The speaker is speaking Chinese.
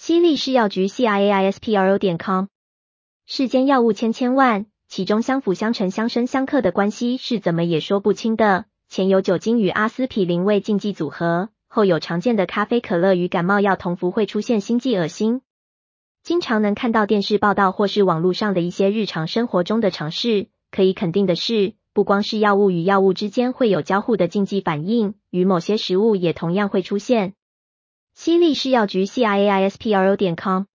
西力士药局 CIAISPRO.com 世间药物千万，其中相辅相成、相生相克的关系是怎么也说不清的。前有酒精与阿司匹林为禁忌组合，后有常见的咖啡、可乐与感冒药同服会出现心悸、恶心。经常能看到电视报道或是网络上的一些日常生活中的常识。可以肯定的是，不光是药物与药物之间会有交互的禁忌反应，与某些食物也同样会出现。西力士药局 CIAISPRO.com